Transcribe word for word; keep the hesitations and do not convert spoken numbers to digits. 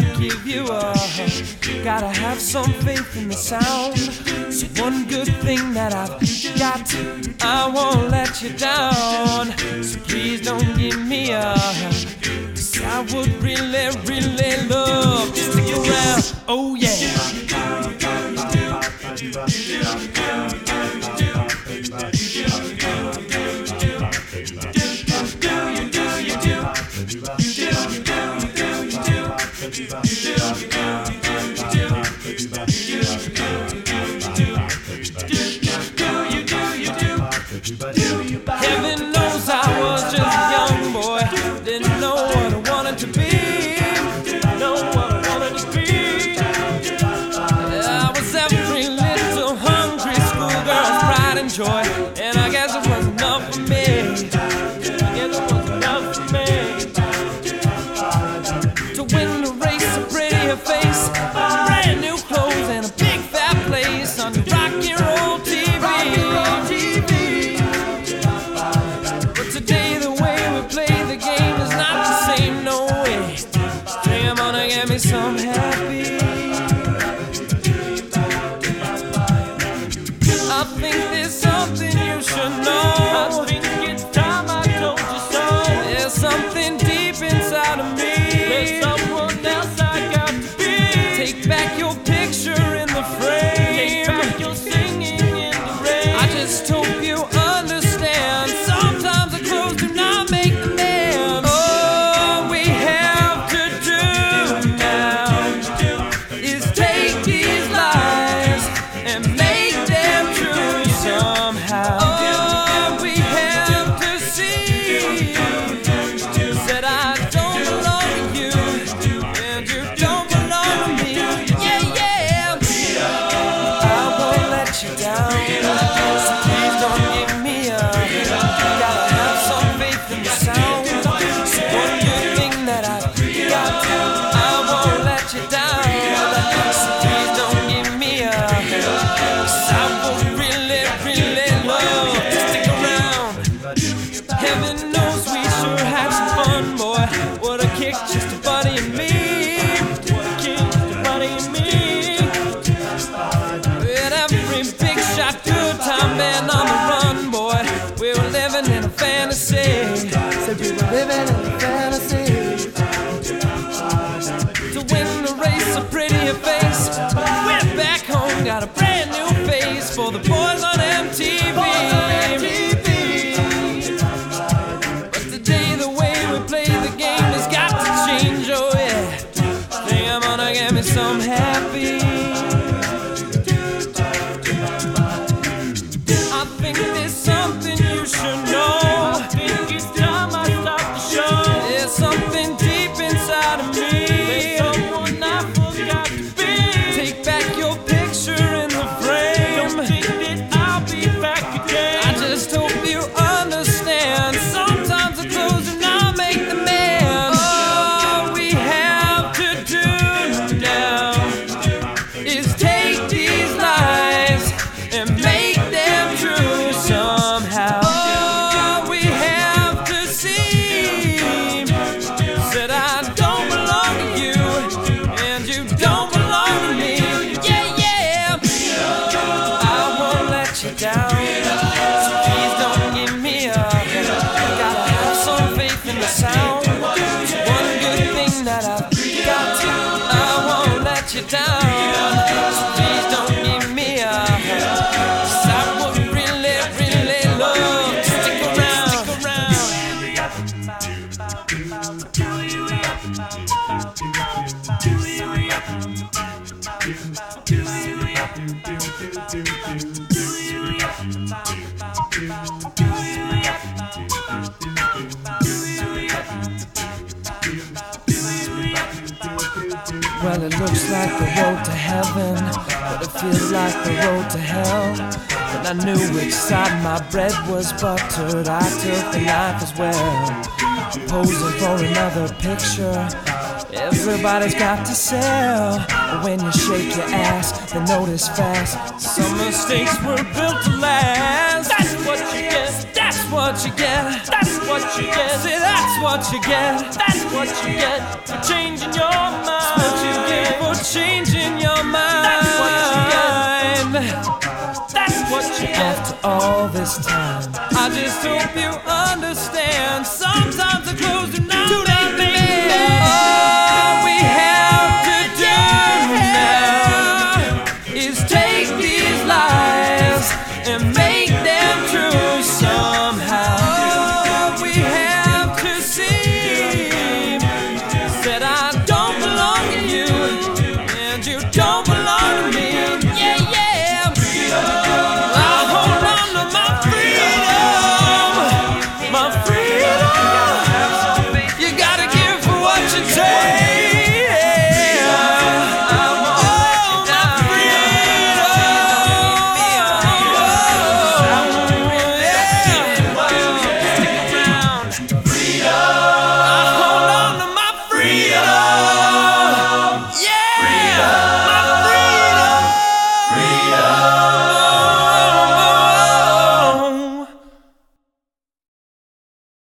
give you a hug. Gotta have some faith in the sound. So one good thing that I've got, I won't let you down. So please don't give me a hug, 'cause I would really, really love to stick around. Oh yeah. Heaven knows I was just a young boy, didn't know what I wanted to be, didn't know what I wanted to be. I was every little hungry schoolgirl's pride and joy, and I guess it was enough for me. I guess it was enough for me to win the race, a prettier face, brand new clothes, and a big fat place on rock and roll T V. But today the way we play the game is not the same, no way. Say I'm gonna get me some happy. I think there's something you should know. I think it's time I told you so. There's something deep inside of me. There's someone else I got to be. Take back your picture in the frame. Take back your singing in the rain. I just hope you understand. Sometimes the clothes do not make the man. All we have to do now is take these lies and make them true somehow. All we have to see said I don't belong to you, and you don't belong to me. Yeah, yeah. I won't let you down, so please don't give me up. Gotta have some faith in the sound. So one good thing that I've got, I won't let you down. So please don't give me up, 'cause I would really, really love to stick around. Heaven knows we sure had some fun, boy. What a kick, just a buddy and me. What a kick, just a buddy and me. With every big shot, good time band on the run, boy. We were living in a fantasy. Said we were living in a fantasy. To win the race, a prettier face. Went back home, got a brand new face for the boys on M T V. But today the way we play the game has got to change, oh yeah. Think I'm gonna get me some happy. I think there's something you should know. I think it's time I stop the show. There's something deep inside of me. There's someone I forgot to be. Take back your picture in the frame. Don't think that I'll be back again. I just hope you understand. Sometimes the clothes do not make the man. All we have to do now is take these lies and make them true somehow. All we have to see said I don't belong to you, and you don't belong to me. Yeah, yeah. I won't let you down, so please don't give me up. Gotta have some faith in the sound. So one good thing that I've got, I won't let you down. So please don't give me up, 'cause I would really, really love to stick around. Stick around. Well, it looks like the road to heaven, but it feels like the road to hell. When I knew which side my bread was buttered, I took the knife as well. Posing for another picture, everybody's got to sell. But when you shake your ass, they notice fast. Some mistakes were built to last. That's what you get. That's what you get. That's what you get. See, that's what you get. That's what you get for changing your mind. all this time. I just hope you understand. Sometimes I close your